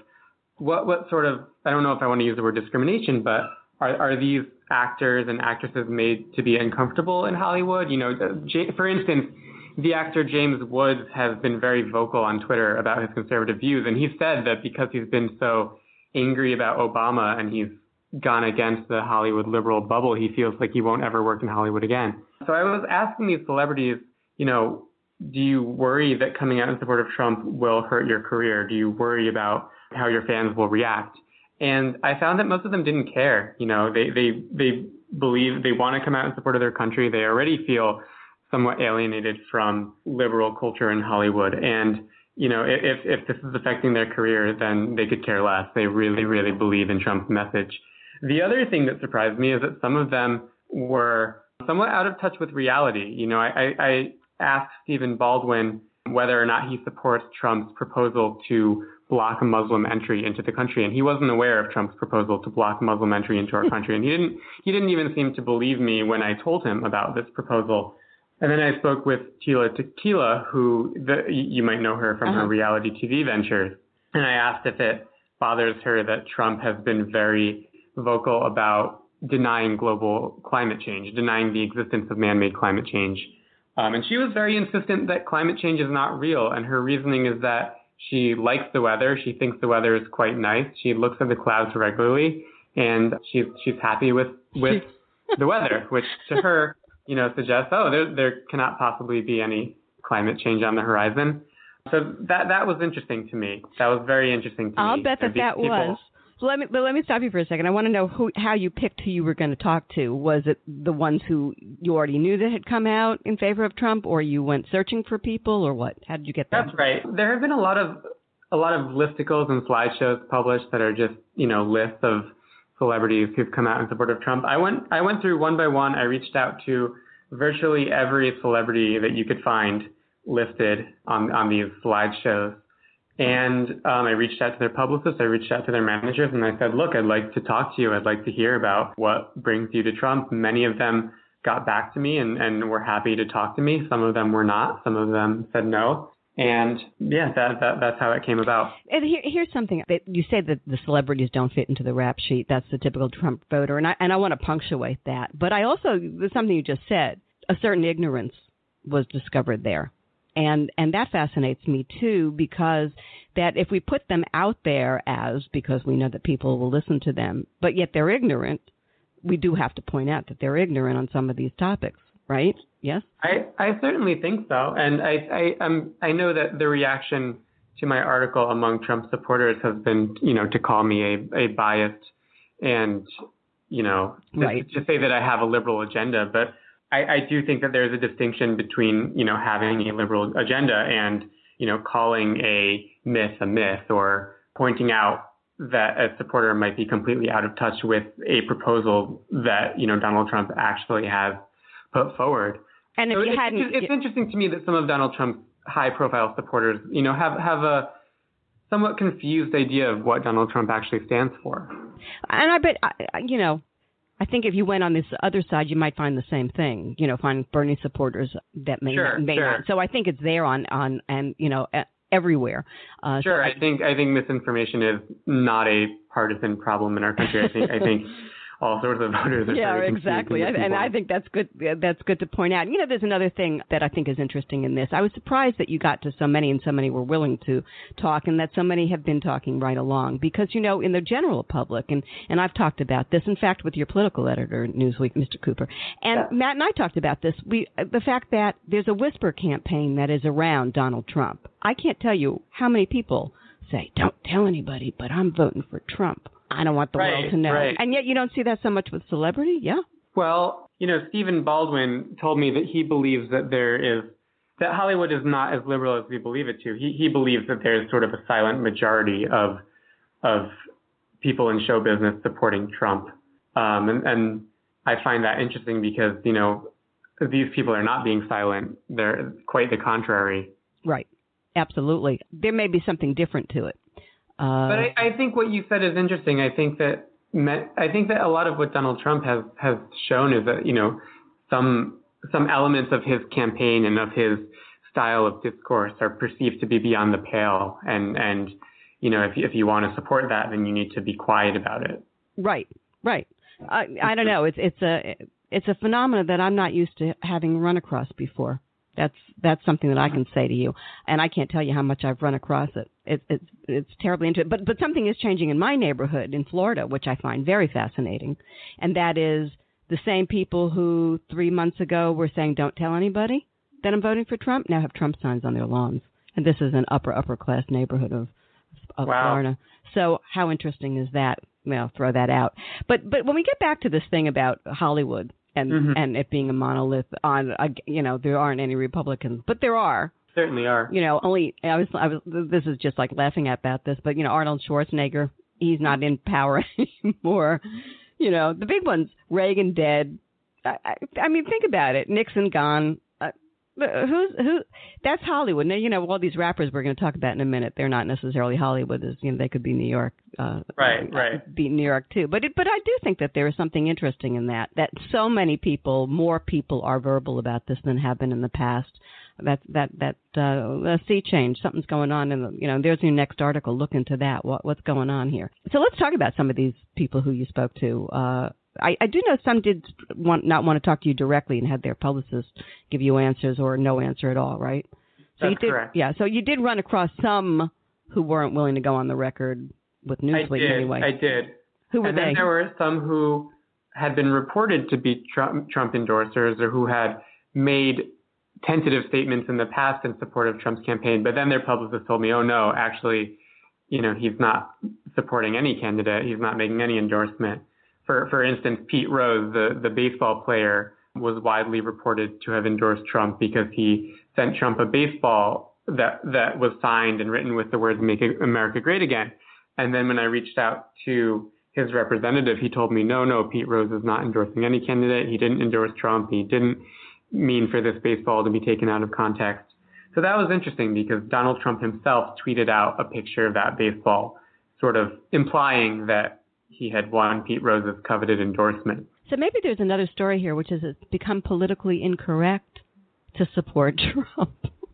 I don't know if I want to use the word discrimination, but are these actors and actresses made to be uncomfortable in Hollywood? You know, for instance, the actor James Woods has been very vocal on Twitter about his conservative views, and he said that because he's been so angry about Obama and he's gone against the Hollywood liberal bubble, he feels like he won't ever work in Hollywood again. So I was asking these celebrities, you know, do you worry that coming out in support of Trump will hurt your career? Do you worry about how your fans will react? And I found that most of them didn't care. You know, they believe they want to come out in support of their country. They already feel somewhat alienated from liberal culture in Hollywood. And, you know, if this is affecting their career, then they could care less. They really, really believe in Trump's message. The other thing that surprised me is that some of them were somewhat out of touch with reality. You know, I asked Stephen Baldwin whether or not he supports Trump's proposal to block Muslim entry into the country, and he wasn't aware of Trump's proposal to block Muslim entry into our country, and he didn't even seem to believe me when I told him about this proposal. And then I spoke with Tila Tequila, who you might know her from her reality TV ventures, and I asked if it bothers her that Trump has been very vocal about denying global climate change, denying the existence of man-made climate change. And she was very insistent that climate change is not real, and her reasoning is that she likes the weather. She thinks the weather is quite nice. She looks at the clouds regularly, and she's happy with the weather, which to her, you know, suggests, there cannot possibly be any climate change on the horizon. So that was interesting to me. That was very interesting to me. I'll bet that was. Let me stop you for a second. I want to know how you picked who you were going to talk to. Was it the ones who you already knew that had come out in favor of Trump, or you went searching for people, or what? How did you get that? That's right. There have been a lot of listicles and slideshows published that are just, you know, lists of celebrities who've come out in support of Trump. I went through one by one. I reached out to virtually every celebrity that you could find listed on these slideshows. And I reached out to their publicists, I reached out to their managers, and I said, look, I'd like to talk to you. I'd like to hear about what brings you to Trump. Many of them got back to me and were happy to talk to me. Some of them were not. Some of them said no. And yeah, that's how it came about. And here's something that you say that the celebrities don't fit into the rap sheet. That's the typical Trump voter. And I want to punctuate that. But I also, there's something you just said, a certain ignorance was discovered there. And that fascinates me, too, because that if we put them out there because we know that people will listen to them, but yet they're ignorant, we do have to point out that they're ignorant on some of these topics, right? Yes? I certainly think so. And I know that the reaction to my article among Trump supporters has been, you know, to call me a biased and, you know, to say that I have a liberal agenda. But I do think that there's a distinction between, you know, having a liberal agenda and, you know, calling a myth, or pointing out that a supporter might be completely out of touch with a proposal that, you know, Donald Trump actually has put forward. And if it's interesting to me that some of Donald Trump's high-profile supporters, you know, have a somewhat confused idea of what Donald Trump actually stands for. And I bet, you know, I think if you went on this other side, you might find the same thing. You know, find Bernie supporters that may not. So I think it's there on and you know everywhere. Sure, I think misinformation is not a partisan problem in our country. I think all sorts of voters are very confused. Exactly. And I think that's good. That's good to point out. You know, there's another thing that I think is interesting in this. I was surprised that you got to so many and so many were willing to talk, and that so many have been talking right along. Because, you know, in the general public, and I've talked about this, in fact, with your political editor, Newsweek, Mr. Cooper, and Matt and I talked about this, the fact that there's a whisper campaign that is around Donald Trump. I can't tell you how many people say, don't tell anybody, but I'm voting for Trump. I don't want the world to know. Right. And yet you don't see that so much with celebrity, yeah? Well, Stephen Baldwin told me that he believes that that Hollywood is not as liberal as we believe it to. He believes that there's sort of a silent majority of people in show business supporting Trump. And I find that interesting because, these people are not being silent. They're quite the contrary. Right. Absolutely. There may be something different to it. But I think what you said is interesting. I think that a lot of what Donald Trump has shown is that, some elements of his campaign and of his style of discourse are perceived to be beyond the pale. And if you want to support that, then you need to be quiet about it. Right. I don't know. It's a phenomenon that I'm not used to having run across before. That's something that I can say to you, and I can't tell you how much I've run across it. It's terribly interesting. But something is changing in my neighborhood in Florida, which I find very fascinating, and that is the same people who 3 months ago were saying don't tell anybody that I'm voting for Trump now have Trump signs on their lawns, and this is an upper class neighborhood of wow. Florida. So how interesting is that? Well, throw that out. But when we get back to this thing about Hollywood. And it being a monolith there aren't any Republicans, but there are. Certainly are. This is just like laughing about this, but Arnold Schwarzenegger, he's not in power anymore. The big ones, Reagan dead. I mean, think about it. Nixon gone. Who? That's Hollywood. Now, all these rappers we're going to talk about in a minute, they're not necessarily Hollywood. They could be New York. Right. Be New York too. But I do think that there is something interesting in that so many people, more people are verbal about this than have been in the past. A sea change. Something's going on, and there's your next article. Look into that. What's going on here? So let's talk about some of these people who you spoke to. I do know some did not want to talk to you directly and had their publicists give you answers or no answer at all, right? So That's correct. Yeah, so you did run across some who weren't willing to go on the record with Newsweek anyway. I did. Who were and they? Then there were some who had been reported to be Trump endorsers or who had made tentative statements in the past in support of Trump's campaign, but then their publicists told me, oh no, actually, he's not supporting any candidate. He's not making any endorsement. For instance, Pete Rose, the baseball player, was widely reported to have endorsed Trump because he sent Trump a baseball that was signed and written with the words "Make America Great Again." And then when I reached out to his representative, he told me, no, Pete Rose is not endorsing any candidate. He didn't endorse Trump. He didn't mean for this baseball to be taken out of context. So that was interesting because Donald Trump himself tweeted out a picture of that baseball, sort of implying that he had won Pete Rose's coveted endorsement. So maybe there's another story here, which is it's become politically incorrect to support Trump.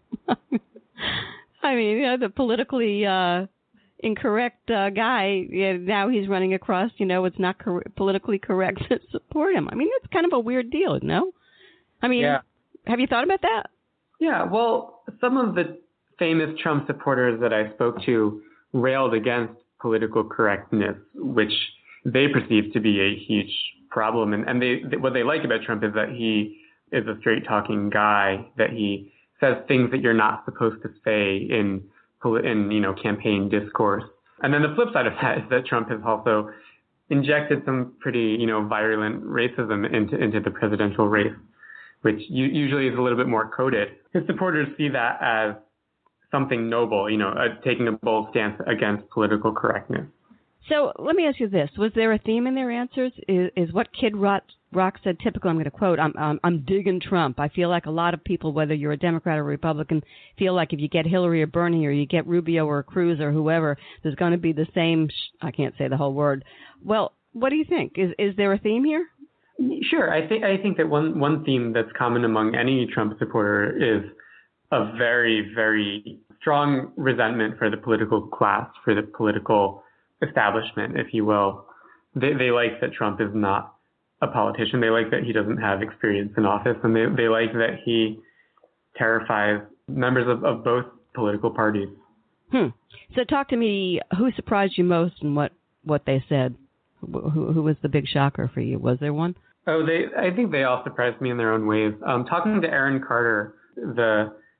I mean, the politically incorrect guy, now he's running across, it's not politically correct to support him. I mean, it's kind of a weird deal, no? I mean, Have you thought about that? Yeah, well, some of the famous Trump supporters that I spoke to railed against political correctness, which they perceive to be a huge problem. And what they like about Trump is that he is a straight-talking guy, that he says things that you're not supposed to say in campaign discourse. And then the flip side of that is that Trump has also injected some pretty, virulent racism into the presidential race, which usually is a little bit more coded. His supporters see that as something noble, taking a bold stance against political correctness. So let me ask you this. Was there a theme in their answers? Is what Kid Rock said typical? I'm going to quote, I'm digging Trump. I feel like a lot of people, whether you're a Democrat or Republican, feel like if you get Hillary or Bernie or you get Rubio or Cruz or whoever, there's going to be the same, I can't say the whole word. Well, what do you think? Is there a theme here? Sure. I think that one theme that's common among any Trump supporter is a very, very strong resentment for the political class, for the political establishment, if you will. They like that Trump is not a politician. They like that he doesn't have experience in office, and they like that he terrifies members of both political parties. So talk to me, who surprised you most and what they said? Who was the big shocker for you? Was there one? I think they all surprised me in their own ways. Talking to Aaron Carter, the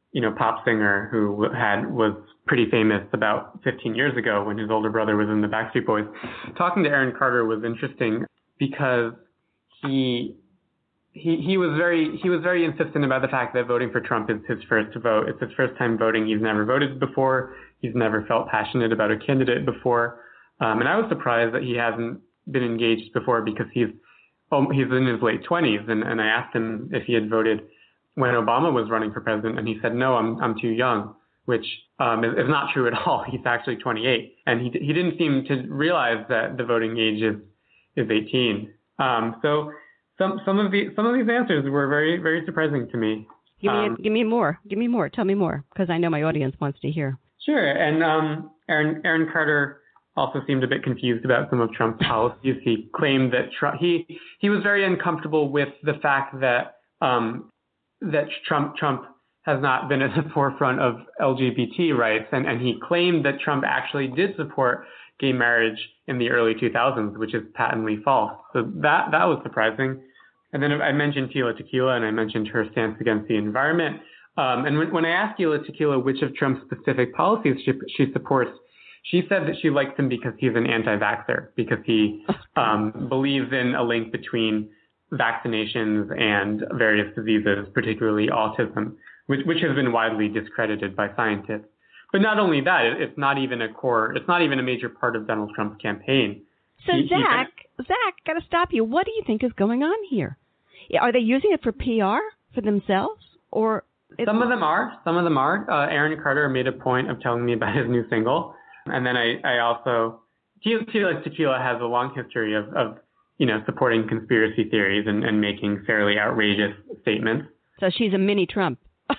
pop singer who was pretty famous about 15 years ago when his older brother was in the Backstreet Boys. Talking to Aaron Carter was interesting because he was very insistent about the fact that voting for Trump is his first vote. It's his first time voting. He's never voted before. He's never felt passionate about a candidate before. And I was surprised that he hasn't been engaged before because he's in his late 20s. And I asked him if he had voted when Obama was running for president, and he said, no, I'm too young, which is not true at all. He's actually 28. And he didn't seem to realize that the voting age is 18. So some of these answers were very, very surprising to me. Give me more. Tell me more, because I know my audience wants to hear. Sure. And Aaron Carter also seemed a bit confused about some of Trump's policies. He claimed that he was very uncomfortable with the fact that Trump has not been at the forefront of LGBT rights, and he claimed that Trump actually did support gay marriage in the early 2000s, which is patently false. So that was surprising. And then I mentioned Tila Tequila, and I mentioned her stance against the environment. And when I asked Tila Tequila which of Trump's specific policies she supports, she said that she likes him because he's an anti-vaxxer, because he believes in a link between vaccinations and various diseases, particularly autism, which has been widely discredited by scientists. But not only that, it's not even a major part of Donald Trump's campaign. So Zach, got to stop you. What do you think is going on here? Are they using it for PR for themselves, or? Some of them are. Aaron Carter made a point of telling me about his new single, and then I also Tila Tequila has a long history of supporting conspiracy theories and making fairly outrageous statements. So she's a mini Trump.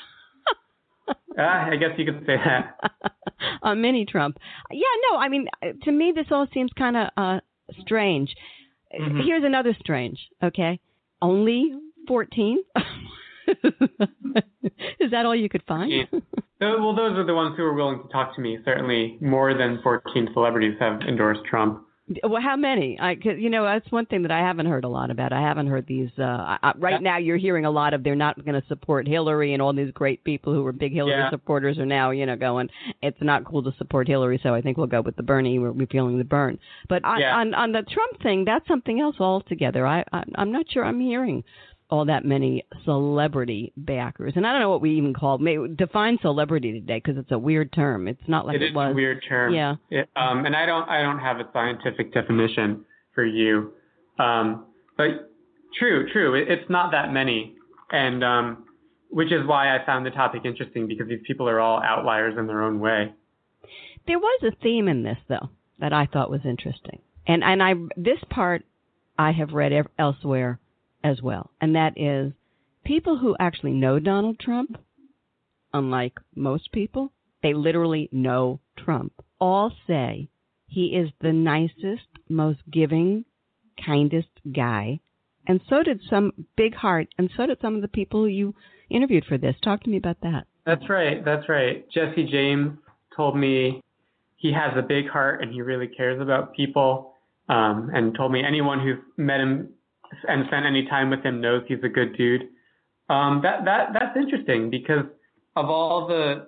I guess you could say that. A mini Trump. Yeah, no, I mean, to me, this all seems kind of strange. Mm-hmm. Here's another strange, okay? Only 14? Is that all you could find? Yeah. Well, those are the ones who are willing to talk to me. Certainly more than 14 celebrities have endorsed Trump. Well, how many? That's one thing that I haven't heard a lot about. I haven't heard these. Right now, you're hearing a lot of they're not going to support Hillary, and all these great people who were big Hillary supporters are now, going, it's not cool to support Hillary, so I think we'll go with the Bernie. We're feeling the burn. But on the Trump thing, that's something else altogether. I'm not sure I'm hearing all that many celebrity backers. And I don't know what we even call it. Define celebrity today, because it's a weird term. It's not like it was. It is a weird term. Yeah. And I don't have a scientific definition for you. But true. It's not that many. And which is why I found the topic interesting, because these people are all outliers in their own way. There was a theme in this, though, that I thought was interesting. And this part I have read elsewhere as well, and that is people who actually know Donald Trump, unlike most people, they literally know Trump, all say he is the nicest, most giving, kindest guy. And so did some big heart, and so did some of the people who you interviewed for this. Talk to me about that. That's right. Jesse James told me he has a big heart and he really cares about people, and told me anyone who's met him and spent any time with him knows he's a good dude. That's interesting, because of all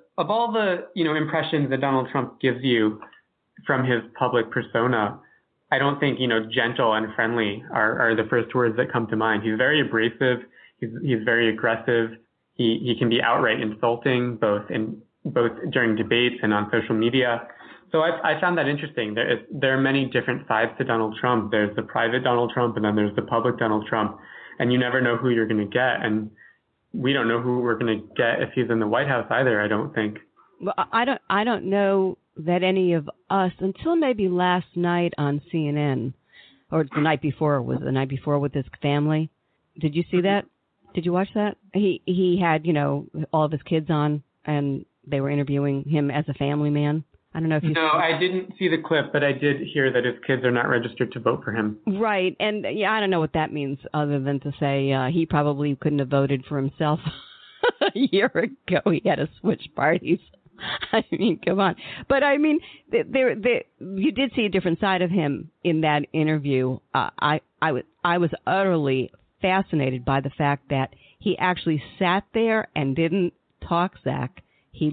the impressions that Donald Trump gives you from his public persona, I don't think gentle and friendly are the first words that come to mind. He's very abrasive. He's very aggressive. He can be outright insulting, both during debates and on social media. So I found that interesting. There are many different sides to Donald Trump. There's the private Donald Trump, and then there's the public Donald Trump. And you never know who you're going to get. And we don't know who we're going to get if he's in the White House either, I don't think. Well, I don't know that any of us, until maybe last night on CNN, or the night before with his family. Did you see that? Did you watch that? He had, all of his kids on, and they were interviewing him as a family man. I don't know if you. No, I didn't see the clip, but I did hear that his kids are not registered to vote for him. Right, and I don't know what that means, other than to say he probably couldn't have voted for himself a year ago. He had to switch parties. I mean, come on. But I mean, you did see a different side of him in that interview. I was utterly fascinated by the fact that he actually sat there and didn't talk, Zach, he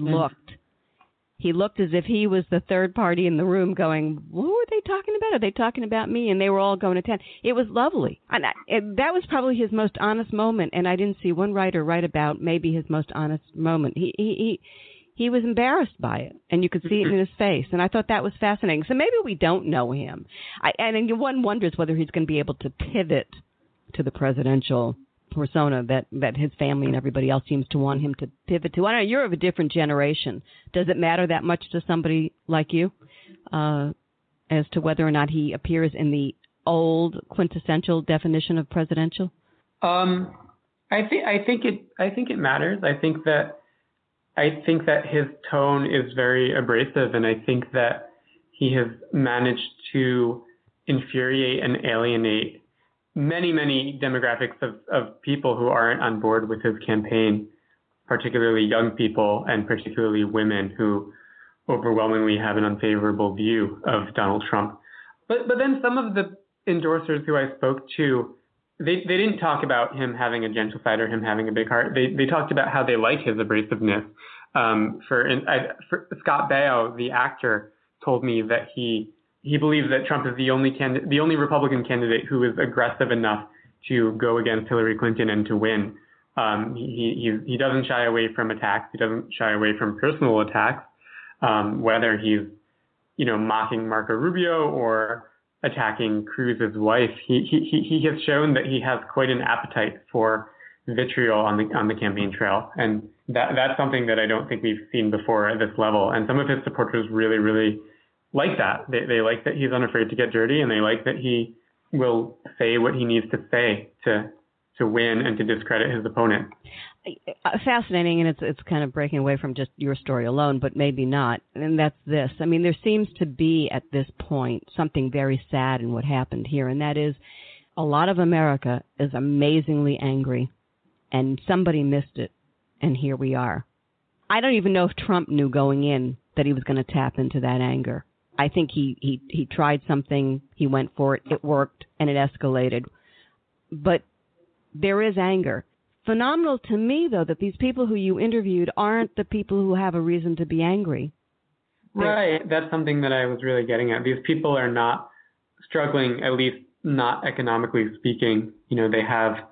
looked as if he was the third party in the room going, what were they talking about? Are they talking about me? And they were all going to town. It was lovely. And that was probably his most honest moment, and I didn't see one writer write about maybe his most honest moment. He was embarrassed by it, and you could see it in his face, and I thought that was fascinating. So maybe we don't know him. And one wonders whether he's going to be able to pivot to the presidential persona that his family and everybody else seems to want him to pivot to. I don't know, you're of a different generation. Does it matter that much to somebody like you as to whether or not he appears in the old quintessential definition of presidential? I think it matters. I think that his tone is very abrasive, and I think that he has managed to infuriate and alienate many demographics of people who aren't on board with his campaign, particularly young people and particularly women who overwhelmingly have an unfavorable view of Donald Trump. But then some of the endorsers who I spoke to, they didn't talk about him having a gentle side or him having a big heart. They talked about how they like his abrasiveness. For Scott Baio, the actor, told me that he believes that Trump is the only Republican candidate who is aggressive enough to go against Hillary Clinton and to win. He doesn't shy away from attacks. He doesn't shy away from personal attacks, whether he's mocking Marco Rubio or attacking Cruz's wife. He has shown that he has quite an appetite for vitriol on the campaign trail, and that's something that I don't think we've seen before at this level. And some of his supporters really like that. They like that he's unafraid to get dirty, and they like that he will say what he needs to say to win and to discredit his opponent. Fascinating, and it's kind of breaking away from just your story alone, but maybe not. And that's this. I mean, there seems to be at this point something very sad in what happened here, and that is a lot of America is amazingly angry, and somebody missed it, and here we are. I don't even know if Trump knew going in that he was going to tap into that anger. I think he tried something, he went for it, it worked, and it escalated. But there is anger. Phenomenal to me, though, that these people who you interviewed aren't the people who have a reason to be angry. Right. That's something that I was really getting at. These people are not struggling, at least not economically speaking. They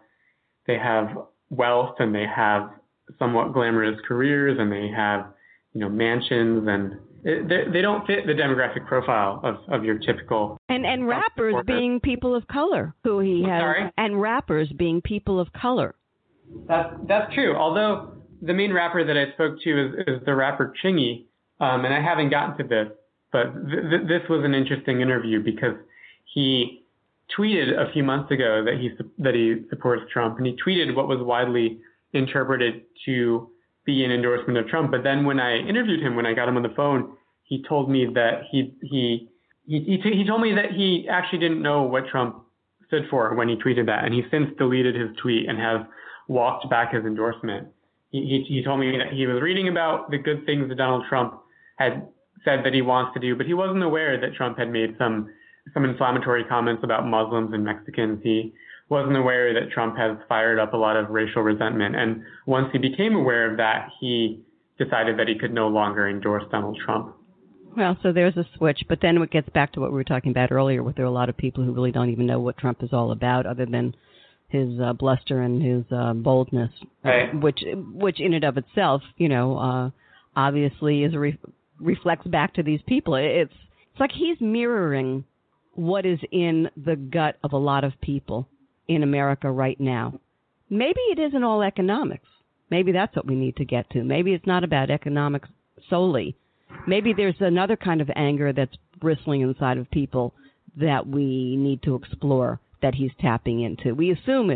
have wealth, and they have somewhat glamorous careers, and they have, mansions, and they don't fit the demographic profile of your typical. And rappers being people of color, who he has. Sorry? And rappers being people of color. That's true. Although the main rapper that I spoke to is the rapper Chingy, and I haven't gotten to this, but this was an interesting interview because he tweeted a few months ago that he supports Trump, and he tweeted what was widely interpreted to be an endorsement of Trump. But then when I interviewed him, when I got him on the phone, he told me that he told me that he actually didn't know what Trump stood for when he tweeted that, and he since deleted his tweet and has walked back his endorsement. He told me that he was reading about the good things that Donald Trump had said that he wants to do, but he wasn't aware that Trump had made some inflammatory comments about Muslims and Mexicans. He wasn't aware that Trump has fired up a lot of racial resentment. And once he became aware of that, he decided that he could no longer endorse Donald Trump. Well, so there's a switch. But then it gets back to what we were talking about earlier, where there are a lot of people who really don't even know what Trump is all about other than his bluster and his boldness, right. which in and of itself, obviously reflects back to these people. It's like he's mirroring what is in the gut of a lot of people in America right now. Maybe it isn't all economics. Maybe that's what we need to get to. Maybe it's not about economics solely. Maybe there's another kind of anger that's bristling inside of people that we need to explore, that he's tapping into. We assume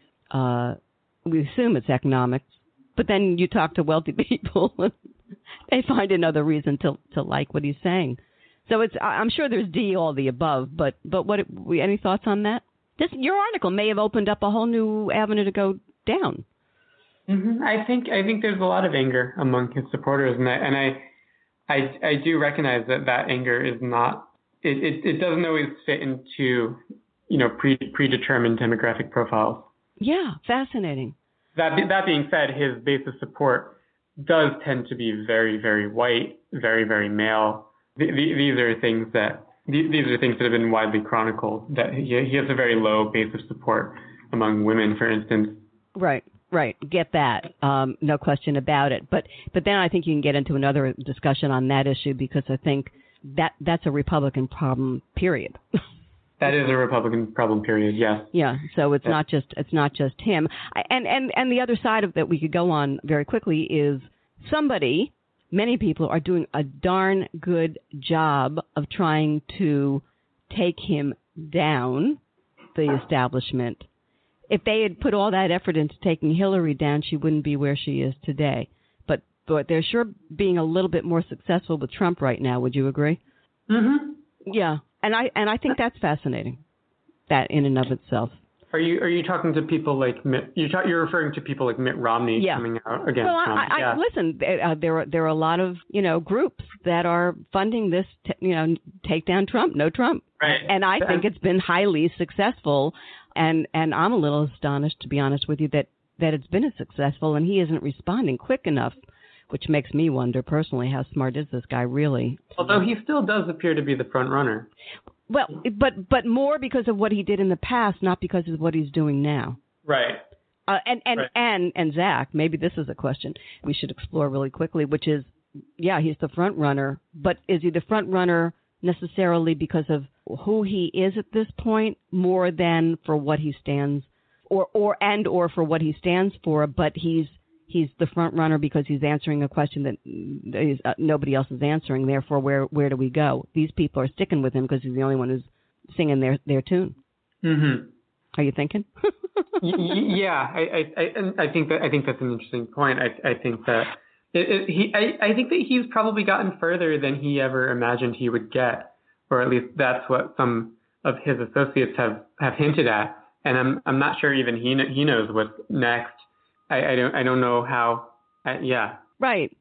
it's economics, but then you talk to wealthy people, and they find another reason to like what he's saying. So I'm sure there's all the above, but what any thoughts on that? Your article may have opened up a whole new avenue to go down. Mm-hmm. I think there's a lot of anger among his supporters, and I do recognize that anger is not. It doesn't always fit into predetermined demographic profiles. Yeah, fascinating. That being said, his base of support does tend to be very, very white, very, very male. These are things that have been widely chronicled, that he has a very low base of support among women, for instance. Right. Get that. No question about it. But then I think you can get into another discussion on that issue, because I think that's a Republican problem, period. That is a Republican problem, period. Yes. Yeah. So it's not just him. And the other side of that we could go on very quickly is many people are doing a darn good job of trying to take him down, the establishment. If they had put all that effort into taking Hillary down, she wouldn't be where she is today. But they're sure being a little bit more successful with Trump right now. Would you agree? Mm-hmm. Yeah. And I think that's fascinating, that in and of itself. Are you talking to people like Mitt? You're referring to people like Mitt Romney coming out against Trump? Listen, there are a lot of groups that are funding this, take down Trump, no Trump, right? And I think it's been highly successful, and I'm a little astonished, to be honest with you, that it's been as successful, and he isn't responding quick enough, which makes me wonder personally, how smart is this guy really? Although he still does appear to be the front runner. Well, but more because of what he did in the past, not because of what he's doing now. Right. And Zach, maybe this is a question we should explore really quickly, which is, he's the front runner, but is he the front runner necessarily because of who he is at this point, more than for what he stands, or for what he stands for? But he's the front runner because he's answering a question that nobody else is answering. Therefore, where do we go? These people are sticking with him because he's the only one who's singing their tune. Mm-hmm. Are you thinking? Yeah, I think that's an interesting point. I think that I think that he's probably gotten further than he ever imagined he would get, or at least that's what some of his associates have hinted at. And I'm not sure even he knows what's next. I don't know how. Right.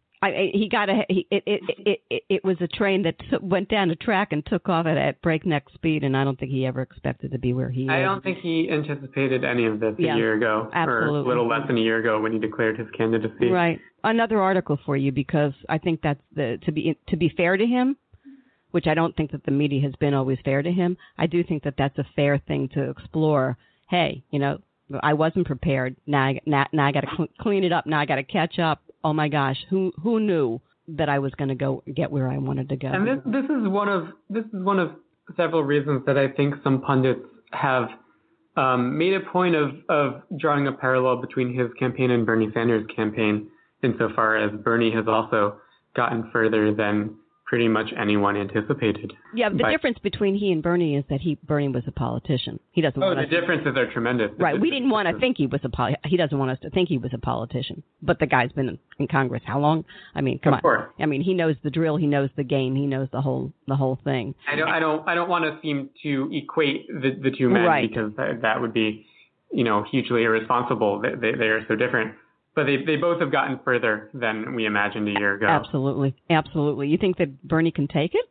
It was a train that went down a track and took off at breakneck speed, and I don't think he ever expected to be where he is. I don't think he anticipated any of this a year ago, absolutely. Or a little less than a year ago when he declared his candidacy. Right. Another article for you, because I think that's to be fair to him, which I don't think that the media has been always fair to him. I do think that that's a fair thing to explore. Hey, I wasn't prepared. Now I got to clean it up. Now I got to catch up. Oh my gosh, who knew that I was going to go get where I wanted to go? And this is one of several reasons that I think some pundits have made a point of drawing a parallel between his campaign and Bernie Sanders' campaign, insofar as Bernie has also gotten further than pretty much anyone anticipated. Yeah, the difference between he and Bernie is that Bernie was a politician. He doesn't. The differences are tremendous. Right. We didn't want to think he was he doesn't want us to think he was a politician. But the guy's been in Congress how long? I mean, come on. Of course. I mean, he knows the drill. He knows the game. He knows the whole thing. I don't want to seem to equate the two men, right, because that would be, hugely irresponsible. They are so different. But they both have gotten further than we imagined a year ago. Absolutely. Absolutely. You think that Bernie can take it?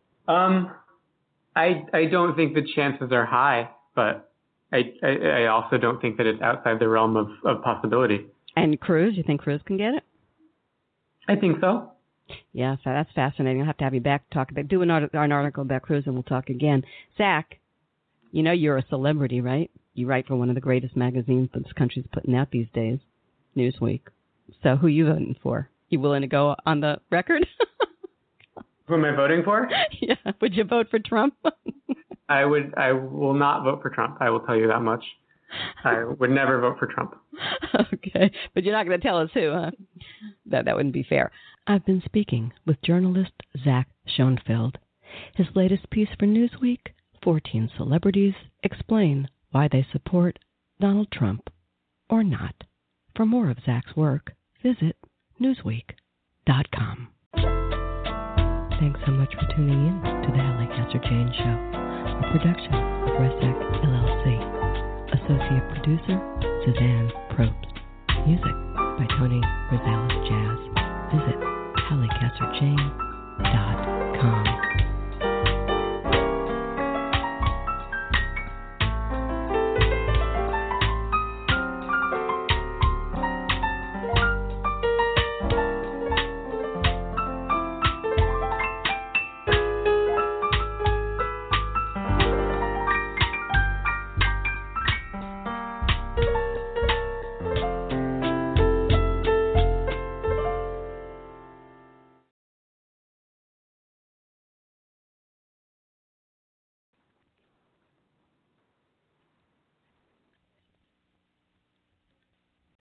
I don't think the chances are high, but I also don't think that it's outside the realm of possibility. And Cruz, you think Cruz can get it? I think so. Yeah, so that's fascinating. I'll have to have you back to talk about, do an article about Cruz, and we'll talk again. Zach, you're a celebrity, right? You write for one of the greatest magazines that this country's putting out these days, Newsweek. So who you voting for? You willing to go on the record? Who am I voting for? Yeah. Would you vote for Trump? I will not vote for Trump. I will tell you that much. I would never vote for Trump. Okay. But you're not going to tell us who, huh? That wouldn't be fair. I've been speaking with journalist Zach Schoenfeld. His latest piece for Newsweek, 14 celebrities explain why they support Donald Trump or not. For more of Zach's work, visit Newsweek.com. Thanks so much for tuning in to the Hallie Casser-Jayne Show, a production of RESEC LLC. Associate producer, Suzanne Probst. Music by Tony Rosales Jazz. Visit HallieCasserJayne.com.